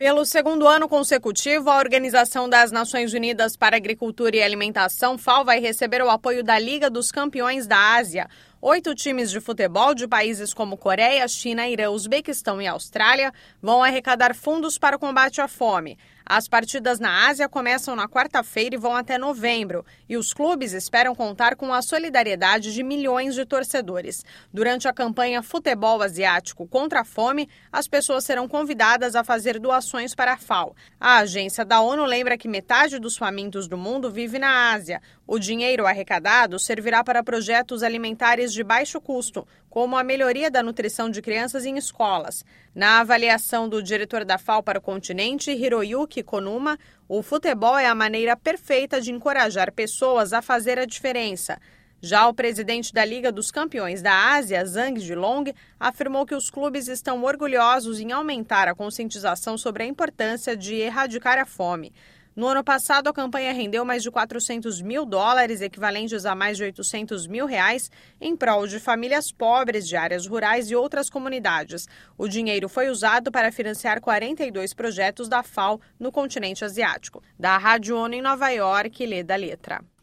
Pelo segundo ano consecutivo, a Organização das Nações Unidas para Agricultura e Alimentação, FAO, vai receber o apoio da Liga dos Campeões da Ásia. 8 times de futebol de países como Coreia, China, Irã, Uzbequistão e Austrália vão arrecadar fundos para o combate à fome. As partidas na Ásia começam na quarta-feira e vão até novembro, e os clubes esperam contar com a solidariedade de milhões de torcedores. Durante a campanha Futebol Asiático contra a Fome, as pessoas serão convidadas a fazer doações para a FAO. A agência da ONU lembra que metade dos famintos do mundo vive na Ásia. O dinheiro arrecadado servirá para projetos alimentares de baixo custo, como a melhoria da nutrição de crianças em escolas. Na avaliação do diretor da FAO para o continente, Hiroyuki Konuma, o futebol é a maneira perfeita de encorajar pessoas a fazer a diferença. Já o presidente da Liga dos Campeões da Ásia, Zhang Jilong, afirmou que os clubes estão orgulhosos em aumentar a conscientização sobre a importância de erradicar a fome. No ano passado, a campanha rendeu mais de $400 mil, equivalentes a mais de R$800 mil, em prol de famílias pobres de áreas rurais e outras comunidades. O dinheiro foi usado para financiar 42 projetos da FAO no continente asiático. Da Rádio ONU em Nova York, Leda Letra.